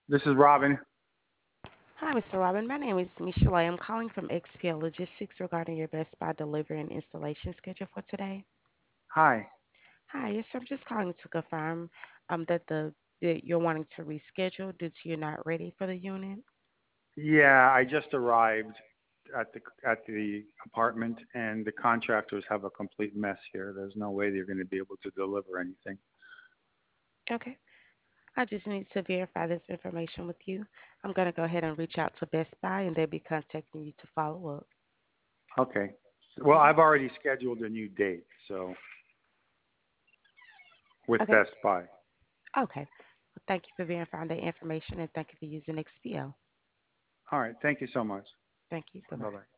This is Robin. Hi, Mr. Robin. My name is Michelle. I'm calling from XPL Logistics regarding your Best Buy delivery and installation schedule for today. Hi. Hi, yes, I'm just calling to confirm that you're wanting to reschedule due to you're not ready for the unit. Yeah, I just arrived at the apartment, and the contractors have a complete mess here. There's no way they're going to be able to deliver anything. Okay. I just need to verify this information with you. I'm going to go ahead and reach out to Best Buy and they'll be contacting you to follow up. Okay. Well, hmm I've already scheduled a new date, so with Okay. Best Buy. Okay. Well, thank you for verifying the information and thank you for using XPL. All right. Thank you so much. Thank you. Bye Bye bye. bye.